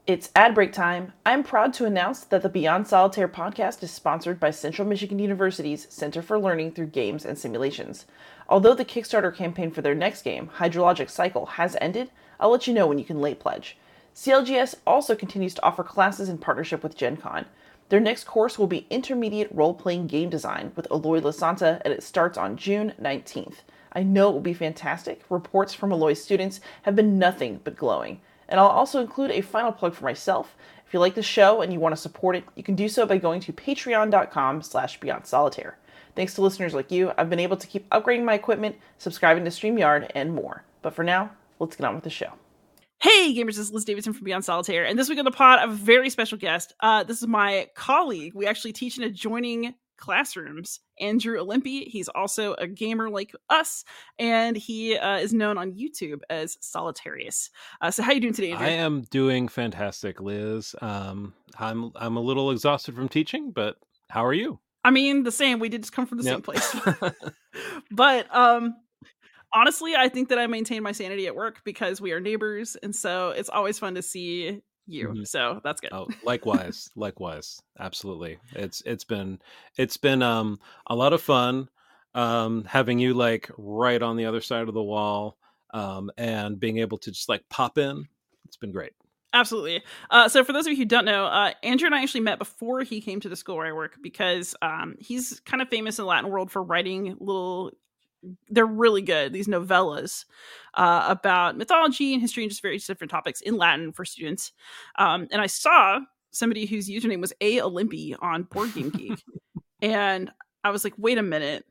It's ad break time. I'm proud to announce that the Beyond Solitaire podcast is sponsored by Central Michigan University's Center for Learning Through Games and Simulations. Although the Kickstarter campaign for their next game, Hydrologic Cycle, has ended, I'll let you know when you can late pledge. CLGS also continues to offer classes in partnership with Gen Con. Their next course will be Intermediate Role-Playing Game Design with Eloy Lasanta, and it starts on June 19th. I know it will be fantastic. Reports from Eloy's students have been nothing but glowing. And I'll also include a final plug for myself. If you like the show and you want to support it, you can do so by going to patreon.com/beyondsolitaire. Thanks to listeners like you, I've been able to keep upgrading my equipment, subscribing to StreamYard, and more. But for now, let's get on with the show. Hey gamers, this is Liz Davidson from Beyond Solitaire, and this week on the pod I have a very special guest. This is my colleague. We actually teach in adjoining classrooms, Andrew Olympi. He's also a gamer like us, and he is known on YouTube as Solitarius. So how are you doing today, Andrew? I am doing fantastic, Liz. I'm a little exhausted from teaching, but how are you? I mean, the same. We did just come from the same place. But honestly, I think that I maintain my sanity at work because we are neighbors, and so it's always fun to see you. Mm-hmm. So that's good. Oh, likewise. Absolutely. It's been a lot of fun having you like right on the other side of the wall and being able to just like pop in. It's been great. Absolutely. So for those of you who don't know, Andrew and I actually met before he came to the school where I work because he's kind of famous in the Latin world for writing they're really good, these novellas about mythology and history and just various different topics in Latin for students. And I saw somebody whose username was A Olympi on Board Game Geek. And I was like, wait a minute.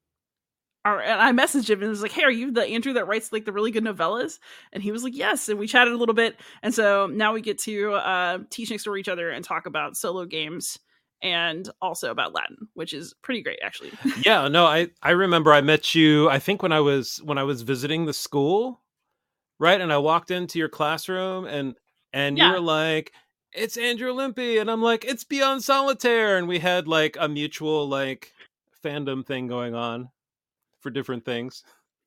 And I messaged him and was like, hey, are you the Andrew that writes like the really good novellas? And he was like, yes. And we chatted a little bit. And so now we get to teach next door to each other and talk about solo games and also about Latin, which is pretty great, actually. Yeah, no, I remember I met you, I think when I was visiting the school, right? And I walked into your classroom and you were like, it's Andrew Olympi. And I'm like, it's Beyond Solitaire. And we had like a mutual like fandom thing going on for different things.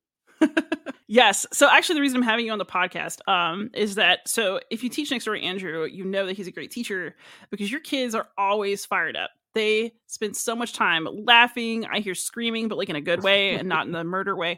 Yes. So actually the reason I'm having you on the podcast is that, so if you teach next door to Andrew, you know that he's a great teacher because your kids are always fired up. They spend so much time laughing. I hear screaming, but like in a good way and not in the murder way.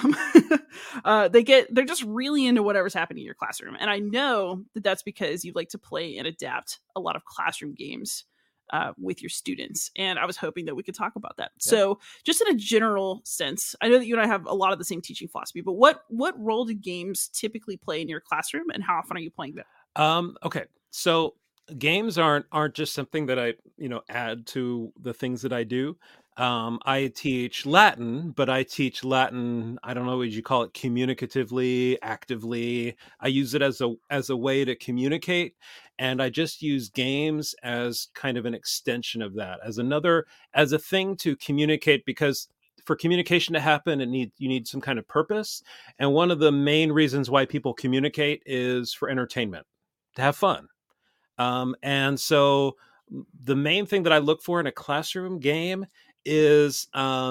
They're just really into whatever's happening in your classroom. And I know that that's because you like to play and adapt a lot of classroom games with your students. And I was hoping that we could talk about that. Yeah. So just in a general sense, I know that you and I have a lot of the same teaching philosophy, but what role do games typically play in your classroom and how often are you playing them? Okay. So games aren't just something that I, add to the things that I do. I teach Latin, but I teach Latin, I don't know what you call it, communicatively, actively. I use it as a way to communicate. And I just use games as kind of an extension of that, as a thing to communicate, because for communication to happen, you need some kind of purpose. And one of the main reasons why people communicate is for entertainment, to have fun. And so the main thing that I look for in a classroom game is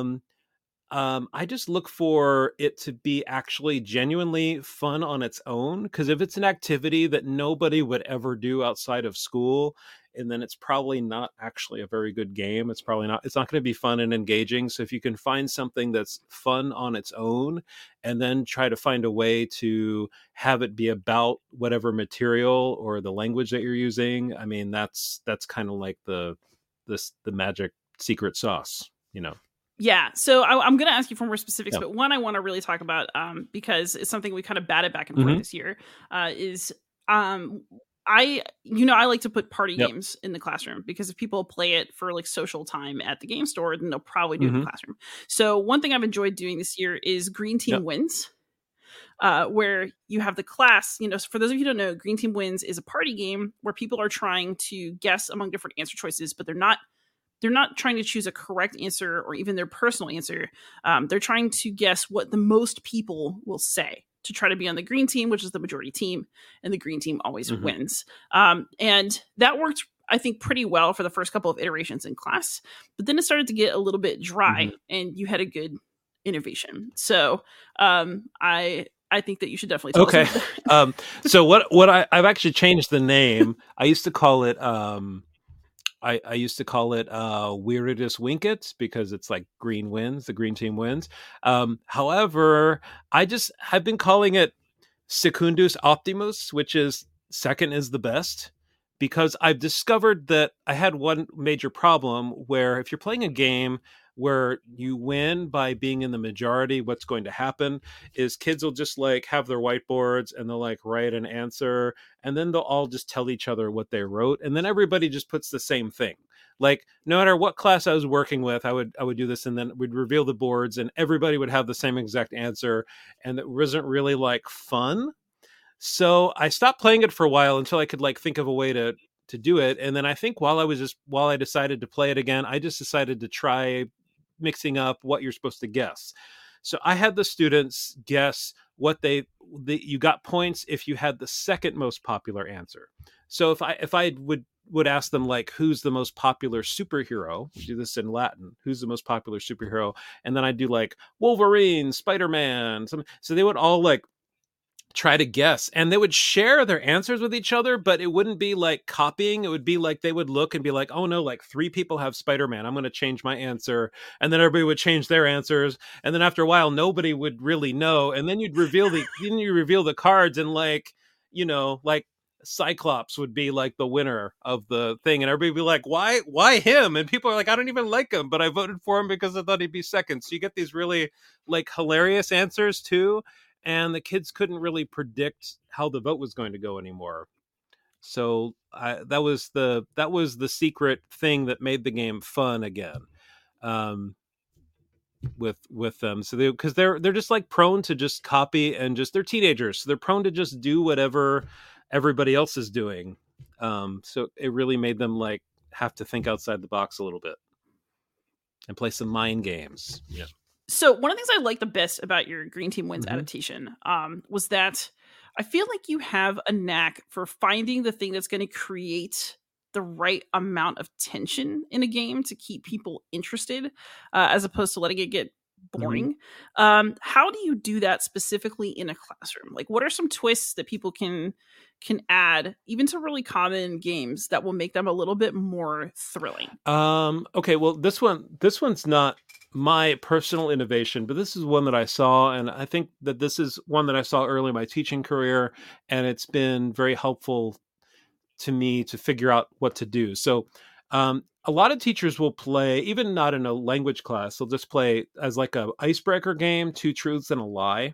I just look for it to be actually genuinely fun on its own. Because if it's an activity that nobody would ever do outside of school, and then it's probably not actually a very good game. It's not going to be fun and engaging. So if you can find something that's fun on its own and then try to find a way to have it be about whatever material or the language that you're using, I mean, that's kind of like the magic secret sauce, Yeah, so I'm going to ask you for more specifics, but one I want to really talk about because it's something we kind of batted back and forth this year is I like to put party games in the classroom because if people play it for like social time at the game store, then they'll probably do it in the classroom. So one thing I've enjoyed doing this year is Green Team Wins, where you have the class, so for those of you who don't know, Green Team Wins is a party game where people are trying to guess among different answer choices, but they're not trying to choose a correct answer or even their personal answer. They're trying to guess what the most people will say to try to be on the green team, which is the majority team, and the green team always wins. And that worked, I think, pretty well for the first couple of iterations in class. But then it started to get a little bit dry, and you had a good innovation. So I I think that you should definitely tell okay. us. So I've actually changed the name. I used to call it I used to call it Weirdest Winkets because it's like green wins, the green team wins. However, I've been calling it Secundus Optimus, which is second is the best, because I've discovered that I had one major problem where if you're playing a game where you win by being in the majority, what's going to happen is kids will just like have their whiteboards and they'll like write an answer and then they'll all just tell each other what they wrote and then everybody just puts the same thing. Like no matter what class I was working with, I would do this and then we'd reveal the boards and everybody would have the same exact answer and it wasn't really like fun. So I stopped playing it for a while until I could like think of a way to do it. And then I think while I decided to play it again, I just decided to try mixing up what you're supposed to guess. So I had the students guess what you got points if you had the second most popular answer. So if I would ask them like who's the most popular superhero, we do this in Latin, who's the most popular superhero, and then I do like Wolverine, Spider-Man, so they would all like try to guess and they would share their answers with each other, but it wouldn't be like copying. It would be like they would look and be like, oh no, like 3 people have Spider-Man, I'm going to change my answer, and then everybody would change their answers, and then after a while nobody would really know, and then you reveal the cards and like, you know, like Cyclops would be like the winner of the thing and everybody would be like, why him? And people are like, I don't even like him, but I voted for him because I thought he'd be second. So you get these really like hilarious answers too, and the kids couldn't really predict how the vote was going to go anymore. So that was the secret thing that made the game fun again, with them. So because they're just like prone to just copy and just they're teenagers, so they're prone to just do whatever everybody else is doing. So it really made them like have to think outside the box a little bit and play some mind games. Yeah. So one of the things I like the best about your Green Team Wins adaptation was that I feel like you have a knack for finding the thing that's going to create the right amount of tension in a game to keep people interested, as opposed to letting it get boring. How do you do that specifically in a classroom? Like, what are some twists that people can add, even to really common games, that will make them a little bit more thrilling? Okay, well, this one's not my personal innovation, but this is one that I saw, and I think that this is one that I saw early in my teaching career, and it's been very helpful to me to figure out what to do. So a lot of teachers will play, even not in a language class, they'll just play as like a icebreaker game, 2 truths and a lie.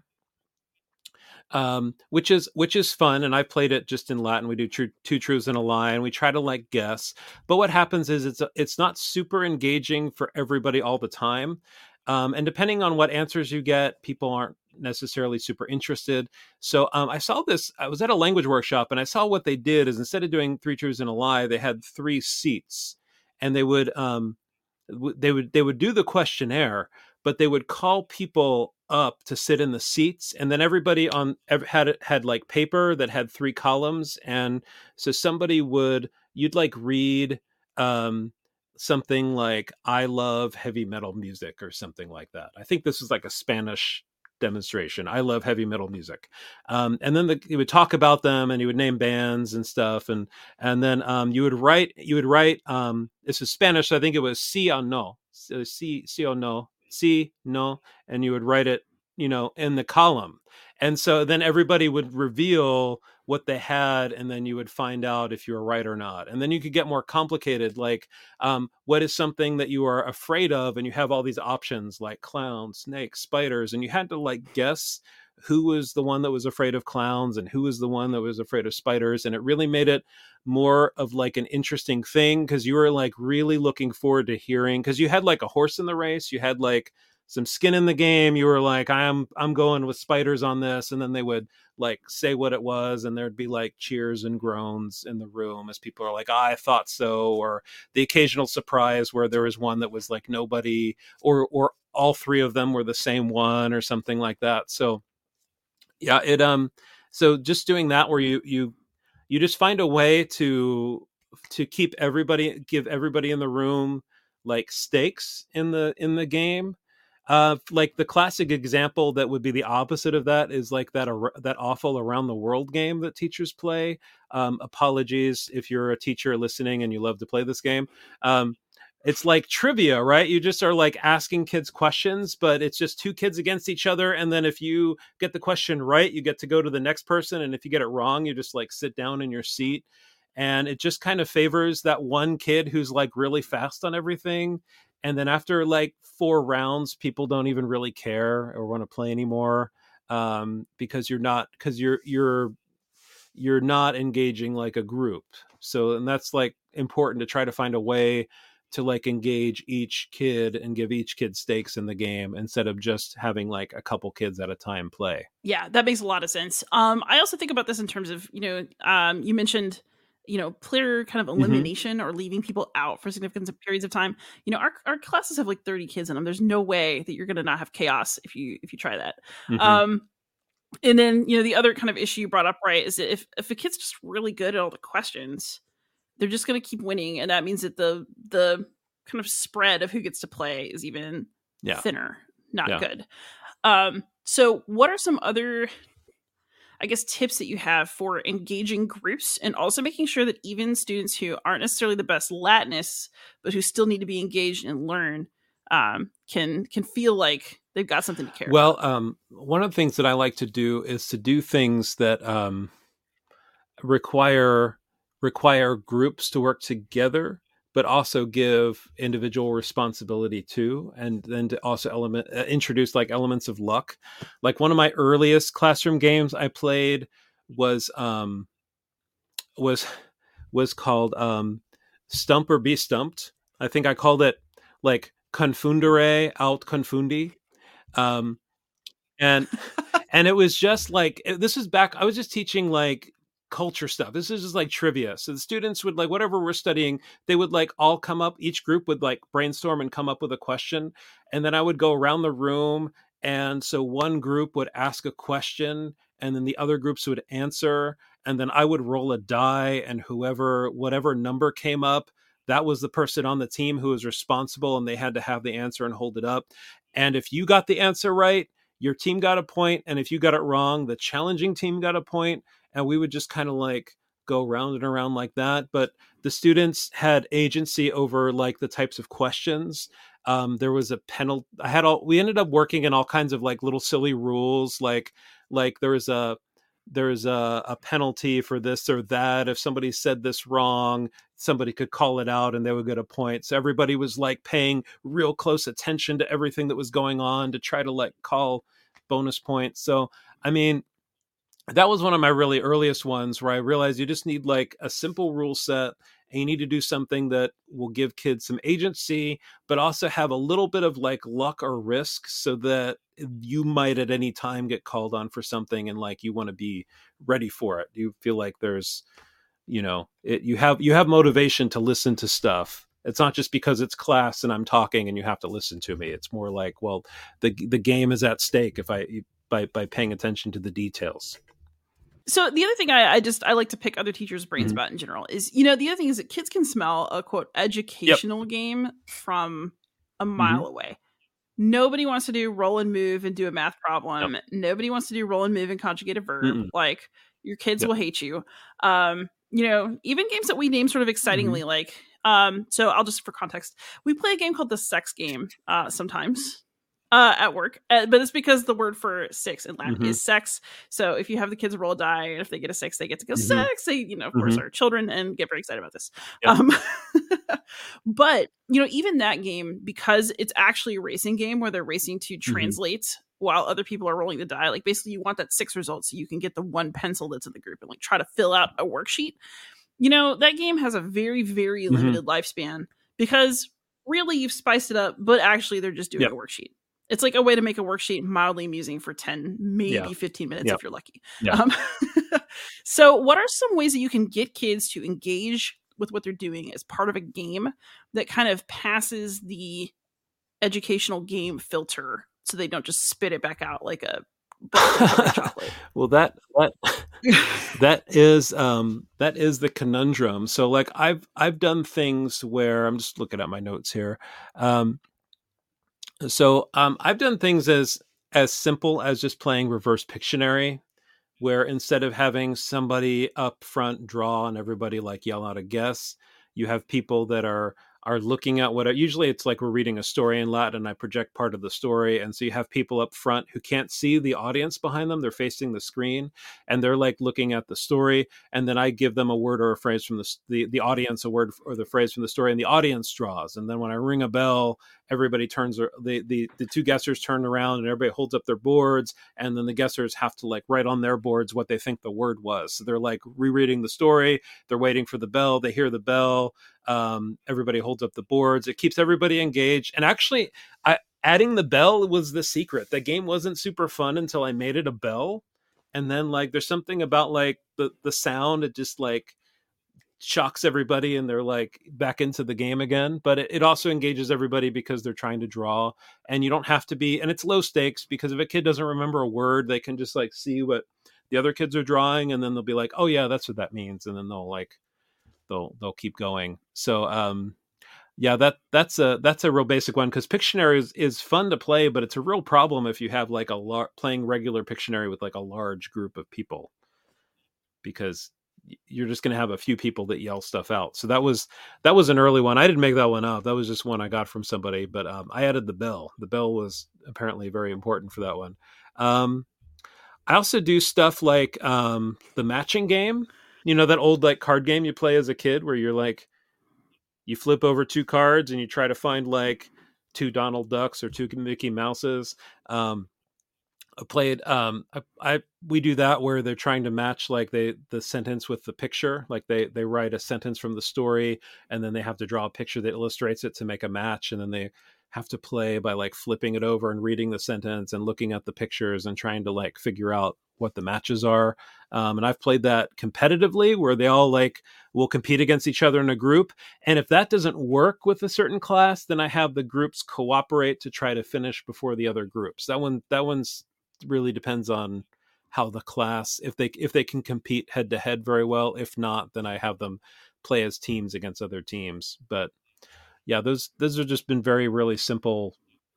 Which is fun, and I played it just in Latin. We do 2 truths and a lie, and we try to like guess. But what happens is it's not super engaging for everybody all the time, and depending on what answers you get, people aren't necessarily super interested. So I saw this. I was at a language workshop, and I saw what they did is instead of doing 3 truths and a lie, they had 3 seats, and they would do the questionnaire, but they would call people up to sit in the seats, and then everybody had like paper that had 3 columns, and so you'd like read something like I love heavy metal music or something like that. I think this was like a Spanish demonstration. I love heavy metal music, and then he would talk about them, and he would name bands and stuff, and then you would write. This is Spanish, so I think it was sí o no, sí o no, sí no, and you would write it, in the column, and so then everybody would reveal what they had, and then you would find out if you were right or not. And then you could get more complicated, like what is something that you are afraid of, and you have all these options like clowns, snakes, spiders, and you had to like guess who was the one that was afraid of clowns and who was the one that was afraid of spiders. And it really made it more of like an interesting thing, because you were like really looking forward to hearing, because you had like a horse in the race, you had like some skin in the game, you were like, I'm going with spiders on this, and then they would like say what it was, and there'd be like cheers and groans in the room as people are like, I thought so, or the occasional surprise where there was one that was like nobody, or all 3 of them were the same one or something like that. So yeah, so just doing that where you just find a way to give everybody in the room like stakes in the game. Like the classic example that would be the opposite of that is like that awful Around the World game that teachers play. Apologies if you're a teacher listening and you love to play this game. It's like trivia, right? You just are like asking kids questions, but it's just two kids against each other. And then if you get the question right, you get to go to the next person. And if you get it wrong, you just like sit down in your seat. And it just kind of favors that one kid who's like really fast on everything. And then after like 4 rounds, people don't even really care or want to play anymore, because you're not engaging like a group. So, and that's like important to try to find a way to like engage each kid and give each kid stakes in the game instead of just having like a couple kids at a time play. Yeah, that makes a lot of sense. I also think about this in terms of, you mentioned, player kind of elimination or leaving people out for significant periods of time. Our classes have like 30 kids in them. There's no way that you're going to not have chaos if you try that. And then, the other kind of issue you brought up, right, is that if a kid's just really good at all the questions, they're just going to keep winning. And that means that the kind of spread of who gets to play is even thinner, not good. So what are some other, I guess, tips that you have for engaging groups and also making sure that even students who aren't necessarily the best Latinists, but who still need to be engaged and learn, can feel like they've got something to care about? Well, one of the things that I like to do is to do things that require groups to work together, but also give individual responsibility too, and then to also introduce like elements of luck. Like one of my earliest classroom games I played was called Stump or Be Stumped. I think I called it like Confundere aut Confundi. And it was just like, this is back, I was just teaching like culture stuff. This is just like trivia. So the students would like, whatever we're studying, they would like all come up, each group would like brainstorm and come up with a question. And then I would go around the room. And so one group would ask a question and then the other groups would answer. And then I would roll a die, and whatever number came up, that was the person on the team who was responsible, and they had to have the answer and hold it up. And if you got the answer right, your team got a point. And if you got it wrong, the challenging team got a point. And we would just kind of like go round and around like that. But the students had agency over like the types of questions. There was a penalty. We ended up working in all kinds of like little silly rules. Like there's a penalty for this or that. If somebody said this wrong, somebody could call it out and they would get a point. So everybody was like paying real close attention to everything that was going on to try to like call bonus points. So, I mean, that was one of my really earliest ones where I realized you just need like a simple rule set, and you need to do something that will give kids some agency, but also have a little bit of like luck or risk so that you might at any time get called on for something and like you want to be ready for it. You feel like there's, you have motivation to listen to stuff. It's not just because it's class and I'm talking and you have to listen to me. It's more like, well, the game is at stake by paying attention to the details. So the other thing I like to pick other teachers' brains about in general is, the other thing is that kids can smell a quote educational game from a mile away. Nobody wants to do roll and move and do a math problem. Yep. Nobody wants to do roll and move and conjugate a verb. Like your kids will hate you. Even games that we name sort of excitingly, like, so I'll just, for context, we play a game called the sex game sometimes. At work, but it's because the word for 6 in Latin is sex. So if you have the kids roll a die, and if they get a 6, they get to go sex. They, of course, are children and get very excited about this. Yep. But even that game, because it's actually a racing game where they're racing to translate while other people are rolling the die. Like basically, you want that 6 result so you can get the one pencil that's in the group and like try to fill out a worksheet. That game has a very, very limited lifespan because really you've spiced it up, but actually they're just doing a worksheet. It's like a way to make a worksheet mildly amusing for 10, maybe 15 minutes if you're lucky. Yeah. So what are some ways that you can get kids to engage with what they're doing as part of a game that kind of passes the educational game filter so they don't just spit it back out like a chocolate? Well, that is the conundrum. So like I've done things where I'm just looking at my notes here. So I've done things as simple as just playing reverse Pictionary, where instead of having somebody up front draw and everybody like yell out a guess, you have people that are looking at usually it's like we're reading a story in Latin and I project part of the story. And so you have people up front who can't see the audience behind them. They're facing the screen and they're like looking at the story. And then I give them a word or a phrase from the audience, a word or the phrase from the story, and the audience draws. And then when I ring a bell, everybody turns, the two guessers turn around and everybody holds up their boards. And then the guessers have to like write on their boards what they think the word was. So they're like rereading the story. They're waiting for the bell. They hear the bell. Everybody holds up the boards. It keeps everybody engaged. And actually, adding the bell was the secret. The game wasn't super fun until I made it a bell. And then like there's something about like the sound. It just like shocks everybody and they're like back into the game again. But it also engages everybody because they're trying to draw. And you don't have to be, and it's low stakes because if a kid doesn't remember a word, they can just like see what the other kids are drawing. And then they'll be like, oh yeah, that's what that means. And then they'll keep going. So yeah, that's a real basic one because Pictionary is fun to play, but it's a real problem if you have like playing regular Pictionary with like a large group of people, because you're just going to have a few people that yell stuff out. So that was an early one. I didn't make that one up. That was just one I got from somebody, but I added the bell. The bell was apparently very important for that one. I also do stuff like the matching game. You know, that old like card game you play as a kid where you're like, you flip over two cards and you try to find like two Donald Ducks or two Mickey Mouses. I played, we do that where they're trying to match like the sentence with the picture. Like they write a sentence from the story and then they have to draw a picture that illustrates it to make a match. And then they have to play by like flipping it over and reading the sentence and looking at the pictures and trying to like figure out what the matches are. And I've played that competitively where they all like will compete against each other in a group. And if that doesn't work with a certain class, then I have the groups cooperate to try to finish before the other groups. That one's really depends on how the class, if they can compete head to head very well. If not, then I have them play as teams against other teams. But yeah, those have just been very, really simple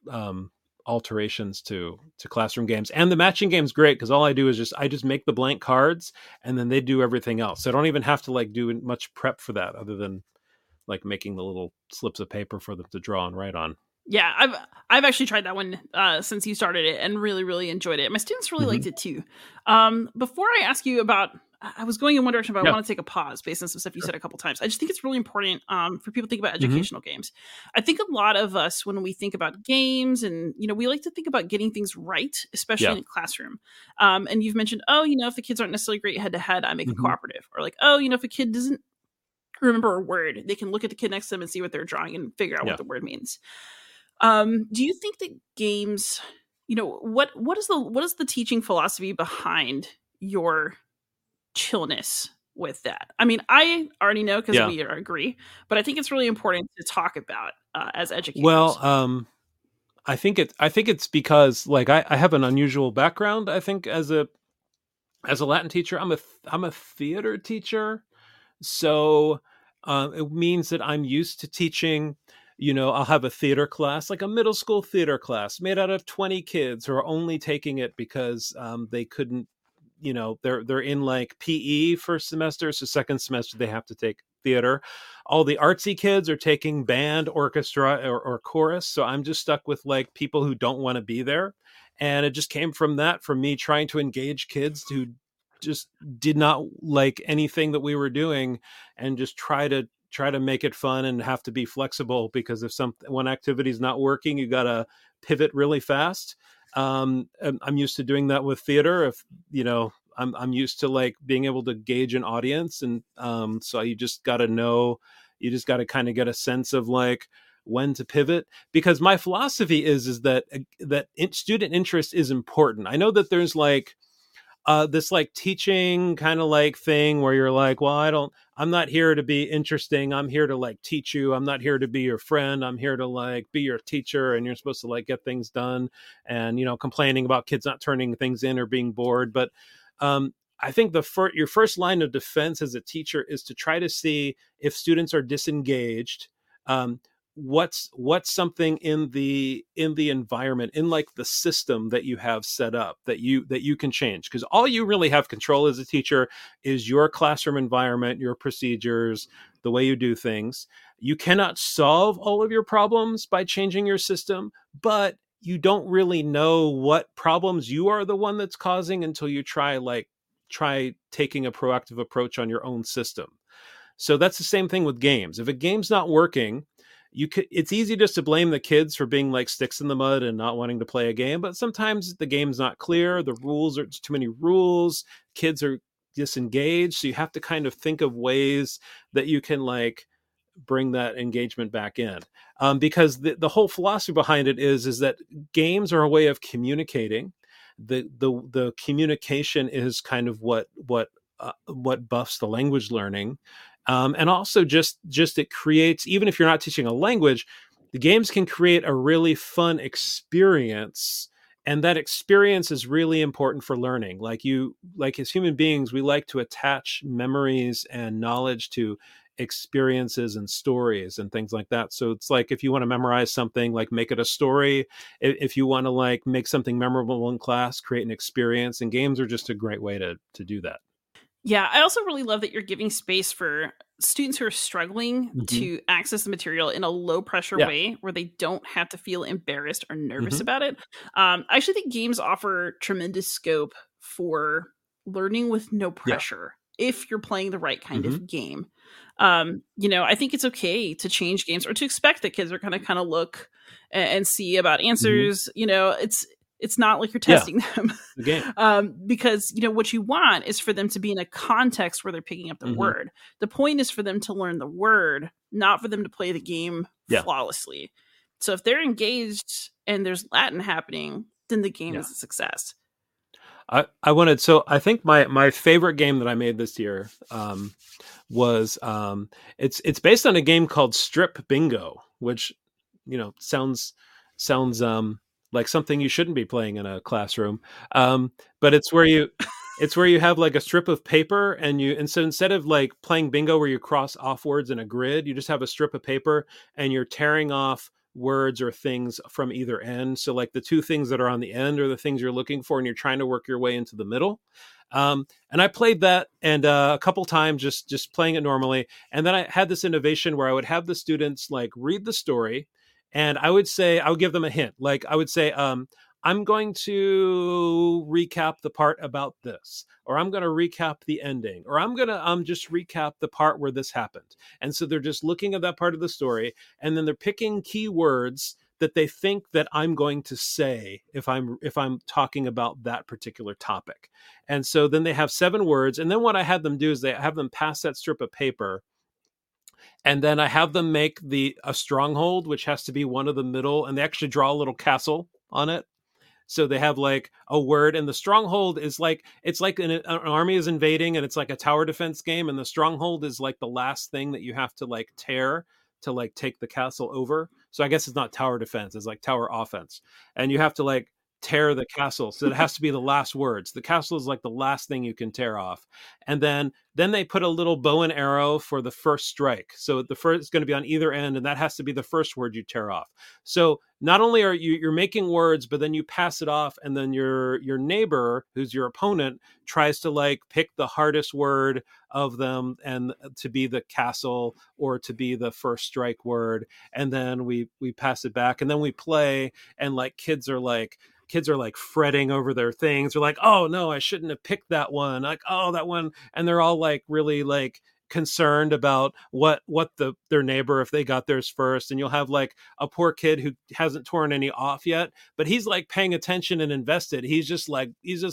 alterations to classroom games. And the matching game's great because all I do is I just make the blank cards and then they do everything else. So I don't even have to like do much prep for that other than like making the little slips of paper for them to draw and write on. Yeah, I've actually tried that one since you started it and really, really enjoyed it. My students really liked it too. Before I ask you about, I was going in one direction, but I want to take a pause based on some stuff you said a couple times. I just think it's really important for people to think about educational games. I think a lot of us, when we think about games and, we like to think about getting things right, especially in a classroom. And you've mentioned, if the kids aren't necessarily great head to head, I make it cooperative. Or like, if a kid doesn't remember a word, they can look at the kid next to them and see what they're drawing and figure out what the word means. Do you think that games, what is the teaching philosophy behind your chillness with that? I mean, I already know because we agree, but I think it's really important to talk about as educators. Well, I think it's because like I have an unusual background. I think as a Latin teacher, I'm a theater teacher, so it means that I'm used to teaching. I'll have a theater class, like a middle school theater class made out of 20 kids who are only taking it because they couldn't, they're in like PE first semester. So second semester, they have to take theater. All the artsy kids are taking band, orchestra, or chorus. So I'm just stuck with like people who don't want to be there. And it just came from me trying to engage kids who just did not like anything that we were doing and just try to make it fun and have to be flexible because if one activity is not working, you got to pivot really fast. I'm used to doing that with theater. If, I'm used to like being able to gauge an audience. And so you just got to kind of get a sense of like when to pivot, because my philosophy is that student interest is important. I know that there's like, this like teaching kind of like thing where you're like, well, I'm not here to be interesting. I'm here to like teach you. I'm not here to be your friend. I'm here to like be your teacher. And you're supposed to like get things done and, complaining about kids not turning things in or being bored. But I think your first line of defense as a teacher is to try to see if students are disengaged. what's something in the environment, in like the system that you have set up that you can change, because all you really have control as a teacher is your classroom environment, your procedures, the way you do things. You cannot solve all of your problems by changing your system, but you don't really know what problems you are the one that's causing until you try taking a proactive approach on your own system. So that's the same thing with games. If a game's not working, it's easy just to blame the kids for being like sticks in the mud and not wanting to play a game, but sometimes the game's not clear, the rules are too many rules, kids are disengaged, so you have to kind of think of ways that you can like bring that engagement back in, because the whole philosophy behind it is that games are a way of communicating. The communication is kind of what buffs the language learning, and also just it creates, even if you're not teaching a language, the games can create a really fun experience. And that experience is really important for learning. Like as human beings, we like to attach memories and knowledge to experiences and stories and things like that. So it's like, if you want to memorize something, like make it a story. If you want to like make something memorable in class, create an experience. And games are just a great way to do that. Yeah, I also really love that you're giving space for students who are struggling to access the material in a low pressure way where they don't have to feel embarrassed or nervous about it. I actually think games offer tremendous scope for learning with no pressure if you're playing the right kind of game. I think it's okay to change games or to expect that kids are going to kind of look and see about answers. It's not like you're testing them. The game. Because, what you want is for them to be in a context where they're picking up the word. The point is for them to learn the word, not for them to play the game flawlessly. So if they're engaged and there's Latin happening, then the game is a success. I think my favorite game that I made this year was it's based on a game called Strip Bingo, which sounds like something you shouldn't be playing in a classroom, but it's where you have like a strip of paper, and so instead of like playing bingo where you cross off words in a grid, you just have a strip of paper and you're tearing off words or things from either end. So like the two things that are on the end are the things you're looking for, and you're trying to work your way into the middle. And I played that and a couple times just playing it normally. And then I had this innovation where I would have the students like read the story, and I would give them a hint. Like I would say, I'm going to recap the part about this, or I'm going to recap the ending, or I'm going to just recap the part where this happened. And so they're just looking at that part of the story, and then they're picking key words that they think that I'm going to say if I'm talking about that particular topic. And so then they have 7 words. And then what I had them do is they have them pass that strip of paper, and then I have them make a stronghold, which has to be one of the middle, and they actually draw a little castle on it. So they have like a word, and the stronghold is like, it's like an army is invading, and it's like a tower defense game. And the stronghold is like the last thing that you have to like tear to like take the castle over. So I guess it's not tower defense, it's like tower offense. And you have to like tear the castle. So it has to be the last words. The castle is like the last thing you can tear off. And then they put a little bow and arrow for the first strike. So the first is going to be on either end, and that has to be the first word you tear off. So not only are you're making words, but then you pass it off, and then your neighbor, who's your opponent, tries to like pick the hardest word of them and to be the castle or to be the first strike word. And then we pass it back, and then we play, and like kids are like fretting over their things. They're like, oh no, I shouldn't have picked that one. Like, oh, that one. And they're all like really like concerned about what their neighbor, if they got theirs first. And you'll have like a poor kid who hasn't torn any off yet, but he's like paying attention and invested. He's just like,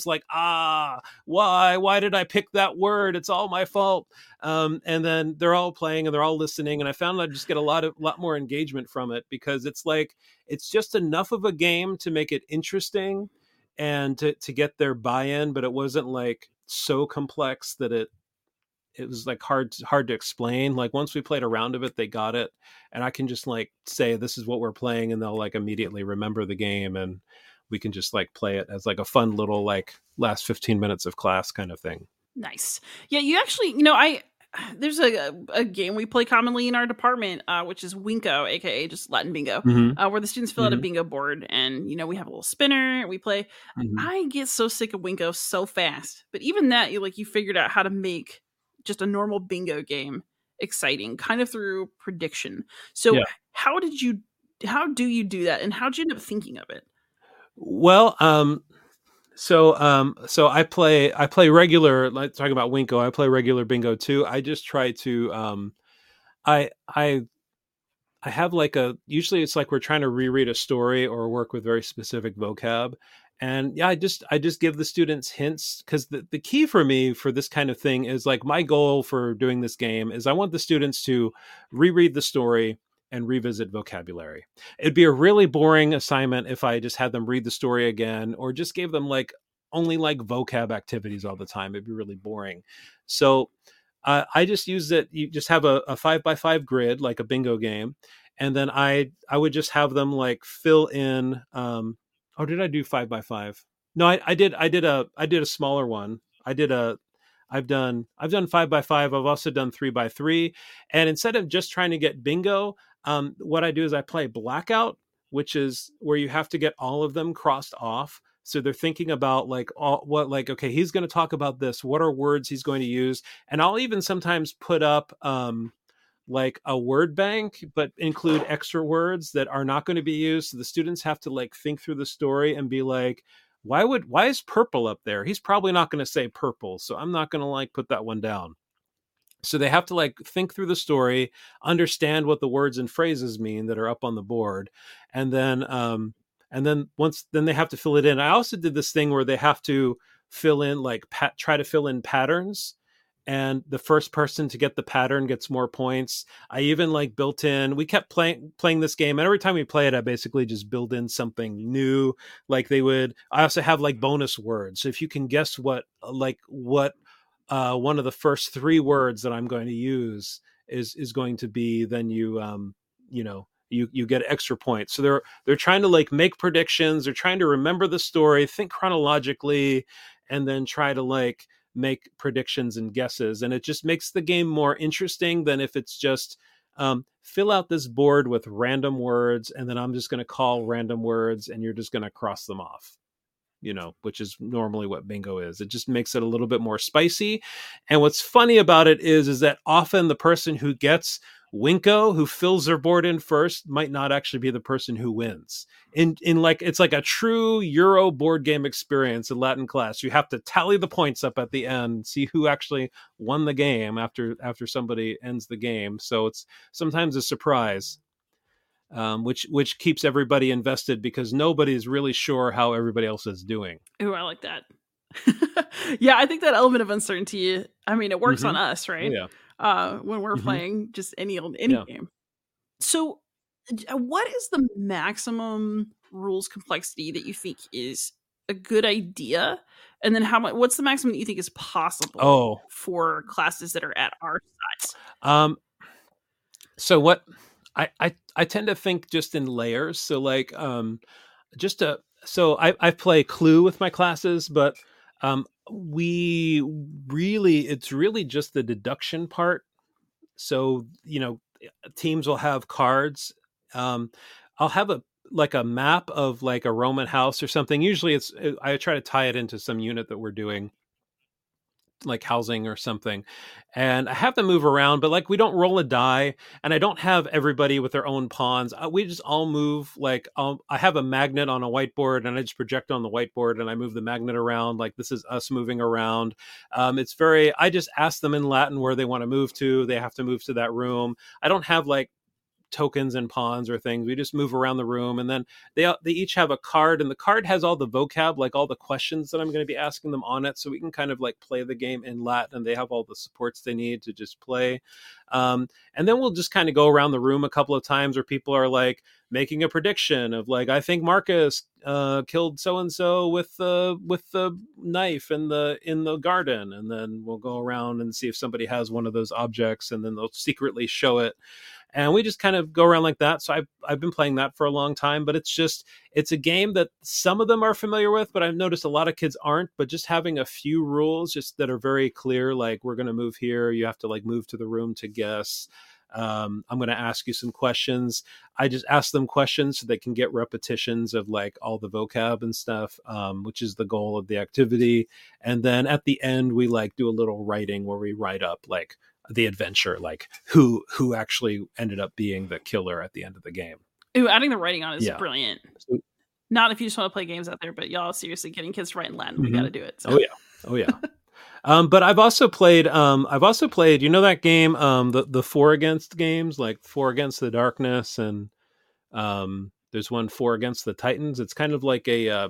why did I pick that word? It's all my fault. And then they're all playing and they're all listening. And I found I just get a lot more engagement from it, because it's like, it's just enough of a game to make it interesting and to get their buy-in, but it wasn't like so complex that it was like hard to explain. Like once we played a round of it, they got it, and I can just like say, this is what we're playing, and they'll like immediately remember the game, and we can just like play it as like a fun little like last 15 minutes of class kind of thing. Nice. Yeah, you actually, there's a game we play commonly in our department, which is Winko, aka just Latin bingo, where the students fill out a bingo board, and we have a little spinner. We play. I get so sick of Winko so fast, but even that, you figured out how to make just a normal bingo game exciting, kind of through prediction. So how do you do that, and how did you end up thinking of it? Well, so I play regular, like talking about Winko, I play regular bingo too. I just try to I have usually it's like we're trying to reread a story or work with very specific vocab. And I just give the students hints, because the key for me for this kind of thing is, like, my goal for doing this game is I want the students to reread the story and revisit vocabulary. It'd be a really boring assignment if I just had them read the story again, or just gave them only vocab activities all the time. It'd be really boring. So I just use it. You just have a 5x5 grid, like a bingo game. And then I would just have them fill in, or did I do 5x5? No, I did a smaller one. I've done 5x5. I've also done 3x3. And instead of just trying to get bingo, what I do is I play blackout, which is where you have to get all of them crossed off. So they're thinking about okay, he's going to talk about this. What are words he's going to use? And I'll even sometimes put up a word bank, but include extra words that are not going to be used. So the students have to think through the story and be like, why is purple up there? He's probably not going to say purple, so I'm not going to put that one down. So they have to think through the story, understand what the words and phrases mean that are up on the board, and then they have to fill it in. I also did this thing where they have to fill in try to fill in patterns, and the first person to get the pattern gets more points. I even built in. We kept playing this game, and every time we play it, I basically just build in something new. I also have bonus words. So if you can guess what one of the first 3 words that I'm going to use is going to be, then you get extra points. So they're trying to make predictions. They're trying to remember the story, think chronologically, and then try to make predictions and guesses. And it just makes the game more interesting than if it's just fill out this board with random words, and then I'm just going to call random words, and you're just going to cross them off, which is normally what bingo is. It just makes it a little bit more spicy. And what's funny about it is that often the person who gets Winko, who fills their board in first, might not actually be the person who wins. It's like a true Euro board game experience in Latin class. You have to tally the points up at the end, see who actually won the game after somebody ends the game. So it's sometimes a surprise. Which keeps everybody invested, because nobody's really sure how everybody else is doing. Ooh, I like that. Yeah, I think that element of uncertainty, it works on us, right? Yeah. When we're playing just any game. So what is the maximum rules complexity that you think is a good idea? And then what's the maximum that you think is possible for classes that are at our size? So what I tend to think just in layers. So I play Clue with my classes, but it's really just the deduction part. So, teams will have cards. I'll have a map of a Roman house or something. Usually I try to tie it into some unit that we're doing, like housing or something, and I have them move around, but we don't roll a die, and I don't have everybody with their own pawns. We just all move. I have a magnet on a whiteboard, and I just project on the whiteboard, and I move the magnet around. This is us moving around. I just ask them in Latin where they want to move to. They have to move to that room. I don't have tokens and pawns or things. We just move around the room, and then they each have a card, and the card has all the vocab, all the questions that I'm going to be asking them on it, so we can kind of play the game in Latin, and they have all the supports they need to just play. And then we'll just kind of go around the room a couple of times where people are making a prediction of I think Marcus killed so and so with the knife in the garden, and then we'll go around and see if somebody has one of those objects, and then they'll secretly show it. and we just kind of go around like that. So I've been playing that for a long time, but it's a game that some of them are familiar with, but I've noticed a lot of kids aren't. But just having a few rules just that are very clear, like we're going to move here, you have to like move to the room to guess. I'm going to ask you some questions. I just ask them questions so they can get repetitions of like all the vocab and stuff, which is the goal of the activity. And then at the end, we like do a little writing where we write up like the adventure, like who actually ended up being the killer at the end of the game. Ooh, adding the writing on is brilliant. So, not if you just want to play games out there, but y'all seriously getting kids to write in Latin, we got to do it. So. Oh yeah. But I've also played, you know, that game, the 4 Against games, like 4 Against the Darkness. And, there's one 4 Against the Titans. It's kind of like a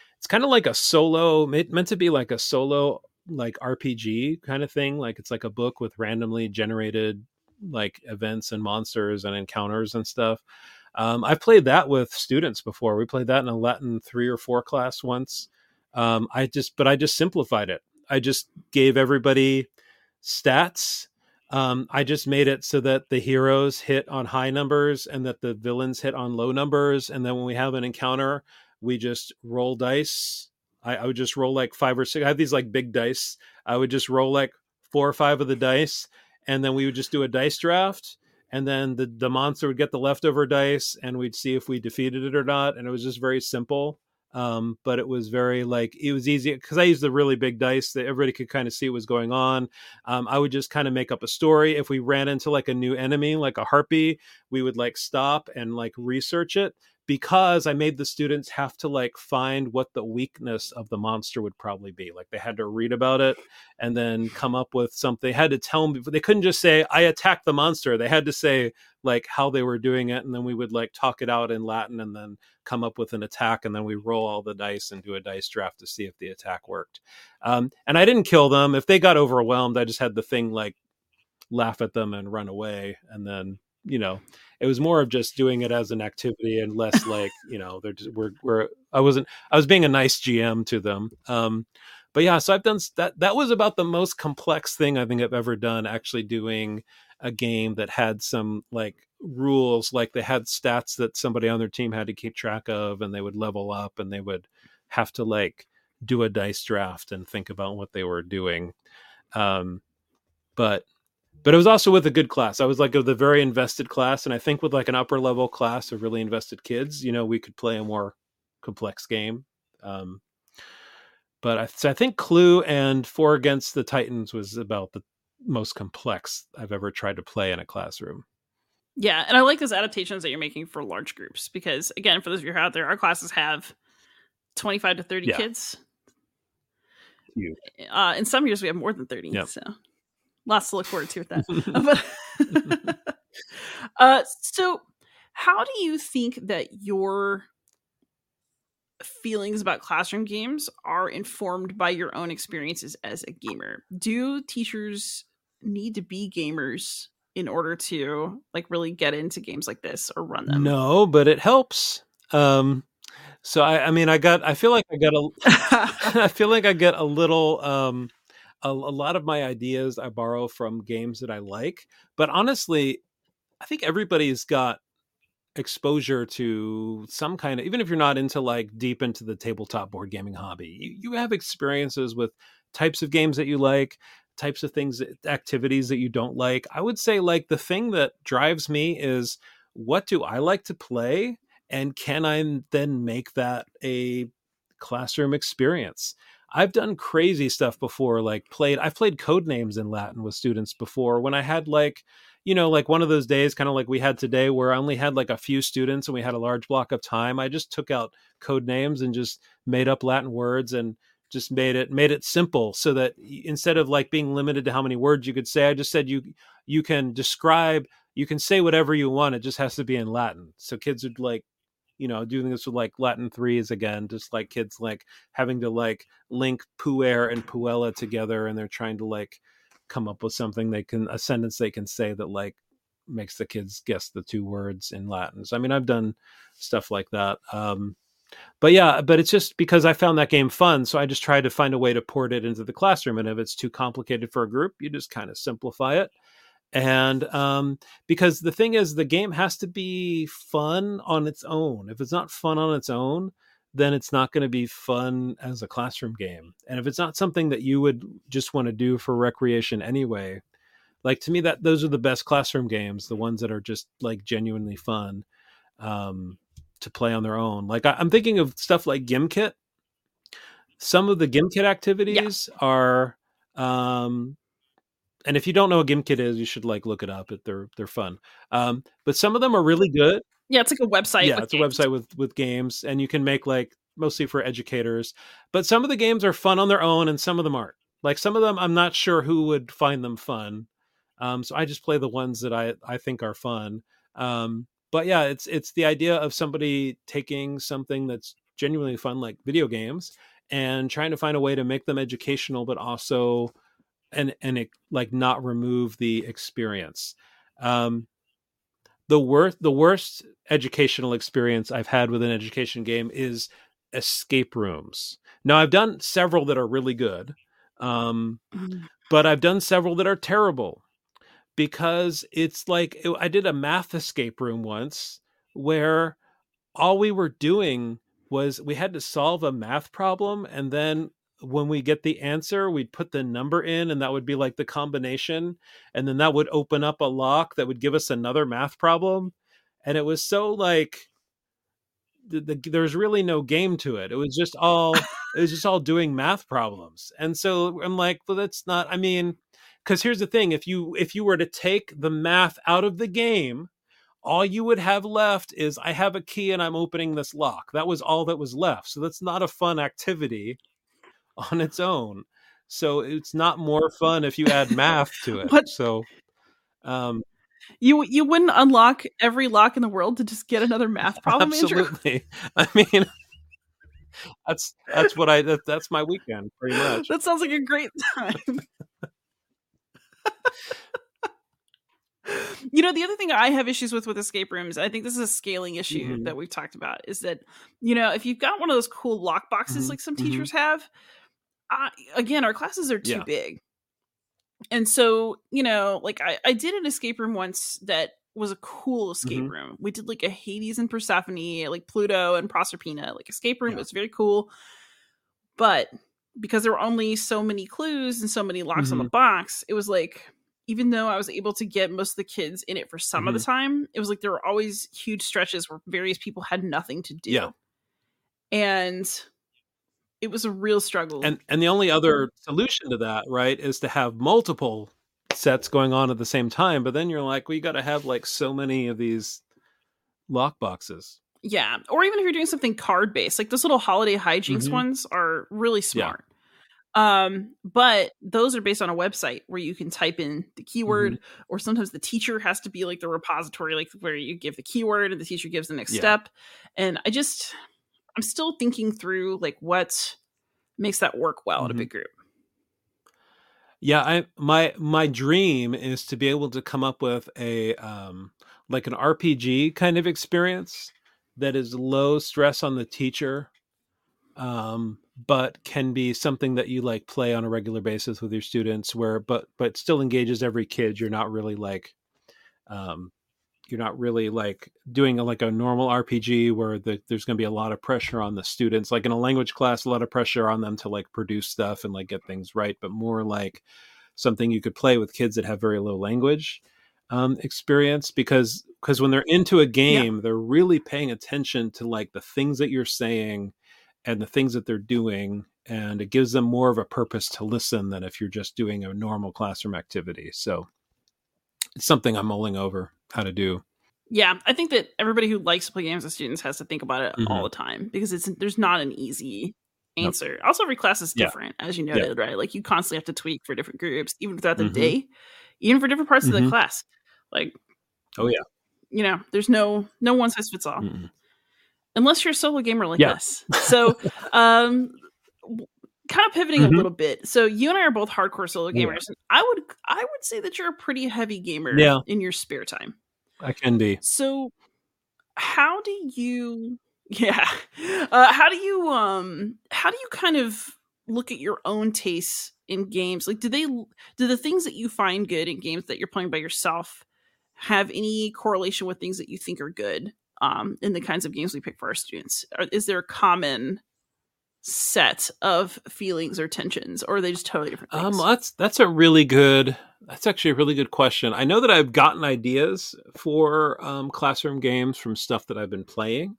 solo, meant to be like a solo, like RPG kind of thing. Like it's like a book with randomly generated like events and monsters and encounters and stuff. I've played that with students before. We played that in a Latin 3 or 4 class once. I just simplified it. I just gave everybody stats. I just made it so that the heroes hit on high numbers and that the villains hit on low numbers. And then when we have an encounter, we just roll dice. I would just roll like 5 or 6. I have these like big dice. I would just roll like 4 or 5 of the dice. And then we would just do a dice draft. And then the monster would get the leftover dice and we'd see if we defeated it or not. And it was just very simple. But it was very it was easy because I used the really big dice that everybody could kind of see what was going on. I would just kind of make up a story. If we ran into like a new enemy, like a harpy, we would like stop and like research it, because I made the students have to like find what the weakness of the monster would probably be. Like they had to read about it and then come up with something. They had to tell me, they couldn't just say, I attacked the monster. They had to say like how they were doing it. And then we would like talk it out in Latin and then come up with an attack. And then we roll all the dice and do a dice draft to see if the attack worked. And I didn't kill them. If they got overwhelmed, I just had the thing like laugh at them and run away. And then, you know, it was more of just doing it as an activity and less like, you know, I was being a nice GM to them. But yeah, so I've done that. That was about the most complex thing I think I've ever done, actually doing a game that had some like rules, like they had stats that somebody on their team had to keep track of, and they would level up and they would have to like do a dice draft and think about what they were doing. But it was also with a good class. I was like the very invested class. And I think with like an upper level class of really invested kids, you know, we could play a more complex game. But I think Clue and 4 Against the Titans was about the most complex I've ever tried to play in a classroom. Yeah. And I like those adaptations that you're making for large groups, because again, for those of you out there, our classes have 25 to 30 kids. In some years we have more than 30. Yep. So lots to look forward to with that. So how do you think that your feelings about classroom games are informed by your own experiences as a gamer? Do teachers need to be gamers in order to like really get into games like this or run them? No, but it helps. So I feel like I get a little, a lot of my ideas I borrow from games that I like, but honestly, I think everybody's got exposure to some kind of, even if you're not into like deep into the tabletop board gaming hobby, you have experiences with types of games that you like, types of things, activities that you don't like. I would say like the thing that drives me is, what do I like to play? And can I then make that a classroom experience? I've done crazy stuff before, like I've played Codenames in Latin with students before, when I had like, you know, like one of those days, kind of like we had today, where I only had like a few students and we had a large block of time. I just took out Codenames and just made up Latin words and just made it simple, so that instead of like being limited to how many words you could say, I just said you can describe, you can say whatever you want. It just has to be in Latin. So kids would like, you know, doing this with like Latin 3s again, just like kids like having to like link puer and puella together, and they're trying to like come up with something a sentence they can say that like makes the kids guess the 2 words in Latin. So I mean, I've done stuff like that. But it's just because I found that game fun, so I just tried to find a way to port it into the classroom. And if it's too complicated for a group, you just kind of simplify it. And because the thing is, the game has to be fun on its own. If it's not fun on its own, then it's not going to be fun as a classroom game. And if it's not something that you would just want to do for recreation anyway, like to me, that those are the best classroom games, the ones that are just like genuinely fun to play on their own. Like I'm thinking of stuff like GimKit. Some of the GimKit activities are, and if you don't know what GimKit is, you should like look it up. They're fun. But some of them are really good. Yeah, it's like a website. Yeah, it's games. A website with games, and you can make like mostly for educators. But some of the games are fun on their own, and some of them aren't. Like some of them, I'm not sure who would find them fun. So I just play the ones that I think are fun. But yeah, it's the idea of somebody taking something that's genuinely fun, like video games, and trying to find a way to make them educational, but also and it, like not remove the experience. The worst educational experience I've had with an education game is escape rooms. Now I've done several that are really good, but I've done several that are terrible because it's like I did a math escape room once where all we were doing was we had to solve a math problem, and then when we get the answer, we'd put the number in, and that would be like the combination, and then that would open up a lock that would give us another math problem. And it was so like there was really no game to it. It was just all doing math problems. And so I'm like, well, that's not, I mean, because here's the thing, if you were to take the math out of the game, all you would have left is I have a key and I'm opening this lock. That was all that was left. So that's not a fun activity on its own. So it's not more fun if you add math to it. But so you wouldn't unlock every lock in the world to just get another math problem, absolutely. Andrew? I mean, that's my weekend pretty much. That sounds like a great time. You know, the other thing I have issues with escape rooms, I think this is a scaling issue that we've talked about, is that, you know, if you've got one of those cool lock boxes like some teachers have, again, our classes are too big. And so, you know, like I did an escape room once that was a cool escape room. We did like a Hades and Persephone, like Pluto and Proserpina, like escape room. It was very cool. But because there were only so many clues and so many locks on the box, it was like, even though I was able to get most of the kids in it for some of the time, it was like there were always huge stretches where various people had nothing to do. Yeah. And it was a real struggle. And the only other solution to that, right, is to have multiple sets going on at the same time. But then you're like, well, you got to have like so many of these lock boxes. Yeah. Or even if you're doing something card based, like those little holiday hijinks ones are really smart. But those are based on a website where you can type in the keyword, or sometimes the teacher has to be like the repository, like where you give the keyword and the teacher gives the next step. And I'm still thinking through like what makes that work well in a big group. Yeah, my dream is to be able to come up with a like an RPG kind of experience that is low stress on the teacher, but can be something that you like play on a regular basis with your students, where but still engages every kid. You're not really like doing like a normal RPG where there's going to be a lot of pressure on the students, like in a language class, a lot of pressure on them to like produce stuff and like get things right, but more like something you could play with kids that have very low language experience, because when they're into a game, they're really paying attention to like the things that you're saying and the things that they're doing, and it gives them more of a purpose to listen than if you're just doing a normal classroom activity. So it's something I'm mulling over how to do. Yeah, I think that everybody who likes to play games with students has to think about it all the time, because there's not an easy answer. Nope. Also, every class is different, as you noted, right? Like you constantly have to tweak for different groups, even throughout the day, even for different parts of the class. Like, you know, there's no one size fits all, unless you're a solo gamer like us. So, kind of pivoting a little bit. So you and I are both hardcore solo gamers, and I would say that you're a pretty heavy gamer in your spare time. I can be. So how do you how do you kind of look at your own tastes in games, like do the things that you find good in games that you're playing by yourself have any correlation with things that you think are good in the kinds of games we pick for our students? Is there a common set of feelings or tensions, or are they just totally different things? That's actually a really good question. I know that I've gotten ideas for classroom games from stuff that I've been playing,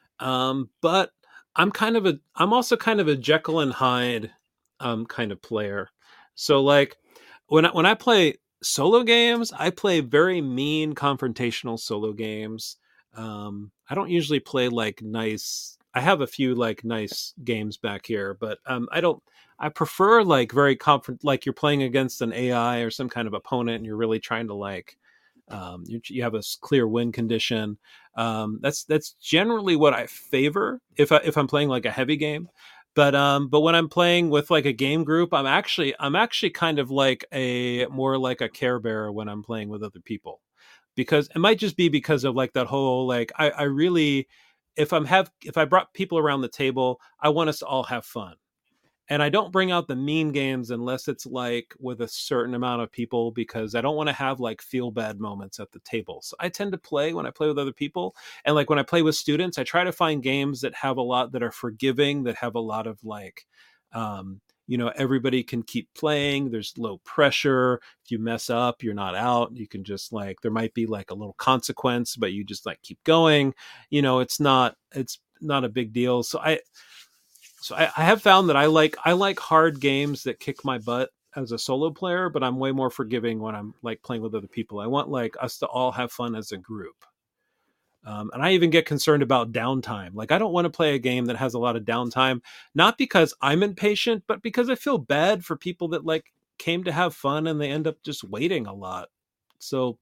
but I'm also kind of a Jekyll and Hyde kind of player. So like when I play solo games, I play very mean confrontational solo games. I don't usually play like nice. I have a few like nice games back here, but I prefer like very like you're playing against an AI or some kind of opponent and you're really trying to like, you have a clear win condition. That's generally what I favor if I'm playing like a heavy game. But when I'm playing with like a game group, I'm actually kind of like more like a Care Bear when I'm playing with other people, because it might just be because of like that whole like I really, if I brought people around the table, I want us to all have fun. And I don't bring out the mean games unless it's like with a certain amount of people, because I don't want to have like feel bad moments at the table. So I tend to play when I play with other people. And like when I play with students, I try to find games that have a lot, that are forgiving, that have a lot of like, everybody can keep playing. There's low pressure. If you mess up, you're not out. You can just like, there might be like a little consequence, but you just like keep going. It's not a big deal. So I have found that I like hard games that kick my butt as a solo player, but I'm way more forgiving when I'm like playing with other people. I want like us to all have fun as a group. And I even get concerned about downtime. Like I don't want to play a game that has a lot of downtime, not because I'm impatient, but because I feel bad for people that like came to have fun and they end up just waiting a lot. So,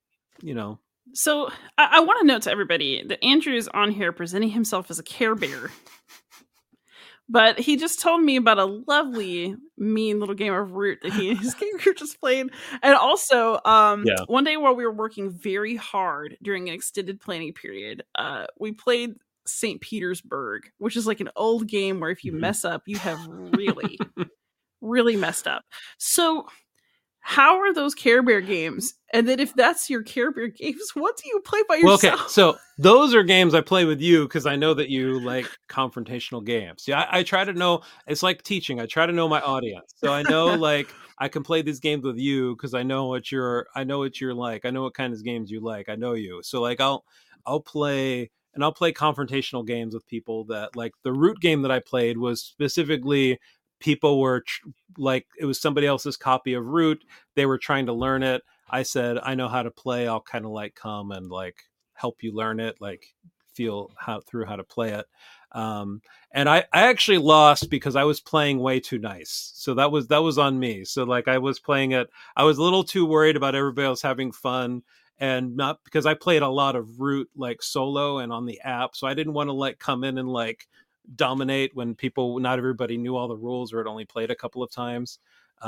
So I want to note to everybody that Andrew is on here presenting himself as a Care Bear. But he just told me about a lovely, mean little game of Root that his game group just played. And also, one day while we were working very hard during an extended planning period, we played St. Petersburg, which is like an old game where if you mess up, you have really, really messed up. So how are those Care Bear games? And then if that's your Care Bear games, what do you play by yourself? Well, okay, so those are games I play with you because I know that you like confrontational games. Yeah, I try to know. It's like teaching. I try to know my audience. So I know like I can play these games with you because I know what you're like. I know what kind of games you like. I know you. So like I'll play confrontational games with people. That like the Root game that I played was specifically people were like, it was somebody else's copy of Root. They were trying to learn it. I said, I know how to play. I'll kind of like come and like help you learn it, like feel how to play it. And I actually lost because I was playing way too nice. So that was on me. So like I was playing it. I was a little too worried about everybody else having fun, and not because I played a lot of Root like solo and on the app. So I didn't want to like come in and like dominate when not everybody knew all the rules or had only played a couple of times.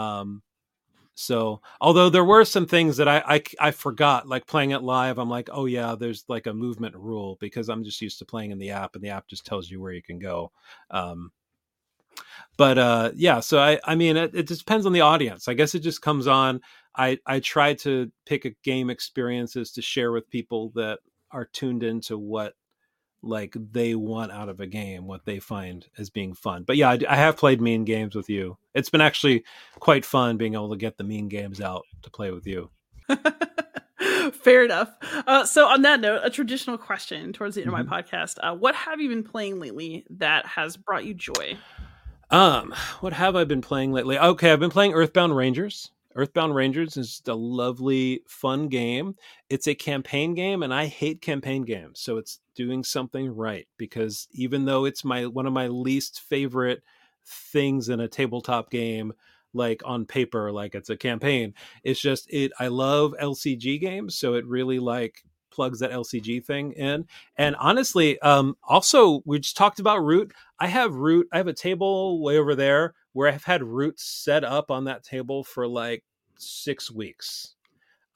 So although there were some things that I forgot, like playing it live, I'm like, oh yeah, there's like a movement rule, because I'm just used to playing in the app and the app just tells you where you can go. Yeah, so I mean, it just depends on the audience. I guess it just comes on. I try to pick a game experiences to share with people that are tuned into what like they want out of a game, what they find as being fun. But yeah, I have played mean games with you. It's been actually quite fun being able to get the mean games out to play with you. Fair enough. So on that note, a traditional question towards the end of my podcast, what have you been playing lately that has brought you joy? What have I been playing lately? Okay, I've been playing Earthbound Rangers. Earthbound Rangers is just a lovely, fun game. It's a campaign game, and I hate campaign games. So it's doing something right, because even though it's one of my least favorite things in a tabletop game, like on paper, like it's a campaign, it's just I love LCG games. So it really like plugs that LCG thing in. And honestly, also we just talked about Root. I have a table way over there where I've had Root set up on that table for like 6 weeks.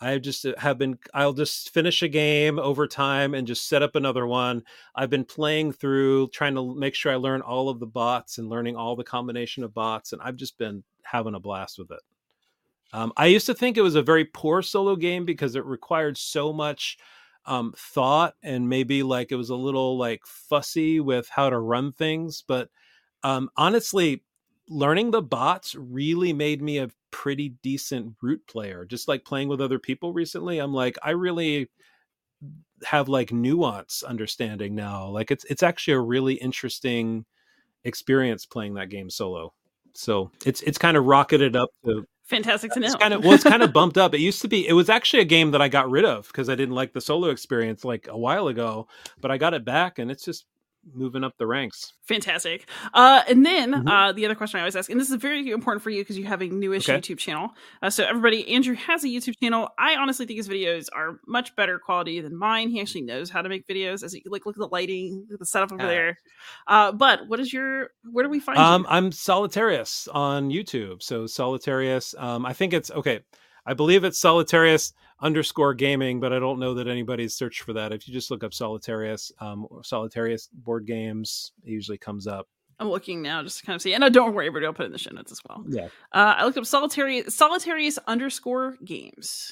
I just I'll just finish a game over time and just set up another one. I've been playing through, trying to make sure I learn all of the bots and learning all the combination of bots. And I've just been having a blast with it. I used to think it was a very poor solo game because it required so much thought, and maybe like it was a little like fussy with how to run things. But honestly, learning the bots really made me a pretty decent root player. Just like playing with other people recently, I'm like, I really have like nuance understanding now. Like it's actually a really interesting experience playing that game solo. So it's kind of rocketed up to fantastic to know. It's kind of bumped up. It was actually a game that I got rid of because I didn't like the solo experience like a while ago, but I got it back and it's just moving up the ranks. Fantastic. And then the other question I always ask, and this is very important for you because you have a newish YouTube channel. So everybody, Andrew has a YouTube channel. I honestly think his videos are much better quality than mine. He actually knows how to make videos. As you look at the lighting, look at the setup over there. But where do we find you? I'm Solitarius on YouTube. So Solitarius, I think it's okay. I believe it's Solitarius_gaming, but I don't know that anybody's searched for that. If you just look up Solitarius, Solitarius board games, it usually comes up. I'm looking now just to kind of see. And don't worry, everybody, I'll put it in the show notes as well. Yeah. I looked up Solitarius_games.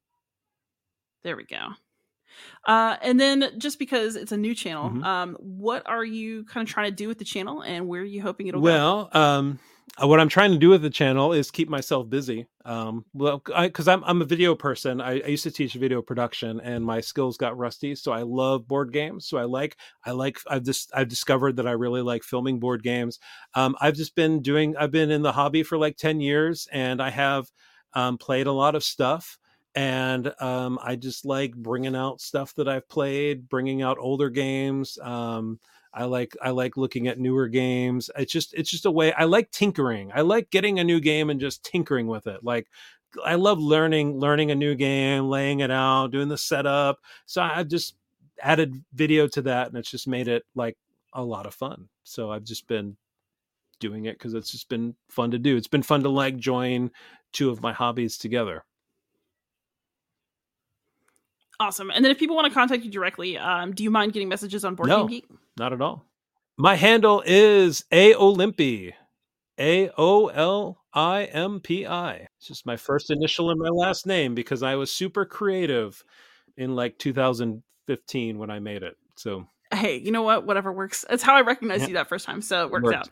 There we go. And then just because it's a new channel, what are you kind of trying to do with the channel and where are you hoping it'll go? Well, what I'm trying to do with the channel is keep myself busy. Because I'm a video person. I used to teach video production, and my skills got rusty. So I love board games. So I've discovered that I really like filming board games. I've been in the hobby for like 10 years, and I have played a lot of stuff. And I just like bringing out stuff that I've played, bringing out older games. I like looking at newer games. It's just a way. I like tinkering. I like getting a new game and just tinkering with it. Like I love learning a new game, laying it out, doing the setup. So I've just added video to that, and it's just made it like a lot of fun. So I've just been doing it because it's just been fun to do. It's been fun to like join two of my hobbies together. Awesome. And then if people want to contact you directly, do you mind getting messages on Board Game Geek? Not at all. My handle is AOlimpi. AOLIMPI. It's just my first initial and my last name because I was super creative in like 2015 when I made it. So hey, you know what? Whatever works. That's how I recognized you that first time. So it worked out.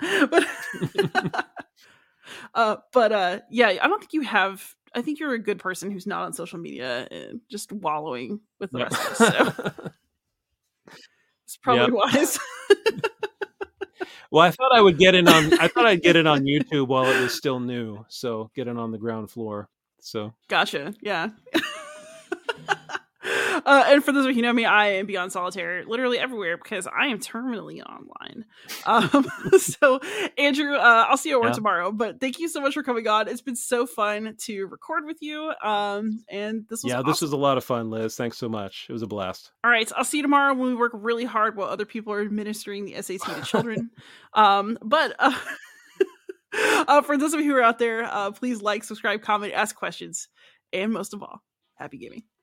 But yeah, I don't think you have. I think you're a good person who's not on social media and just wallowing with the rest of us. So it's probably wise. Well, I thought I'd get in on YouTube while it was still new. So get in on the ground floor. So gotcha. Yeah. And for those of you who know me, I am Beyond Solitaire literally everywhere because I am terminally online. So Andrew, I'll see you at work tomorrow, but thank you so much for coming on. It's been so fun to record with you. And this was awesome. This was a lot of fun, Liz. Thanks so much. It was a blast. All right. I'll see you tomorrow when we work really hard while other people are administering the SAT to children. But for those of you who are out there, please like, subscribe, comment, ask questions, and most of all, happy gaming.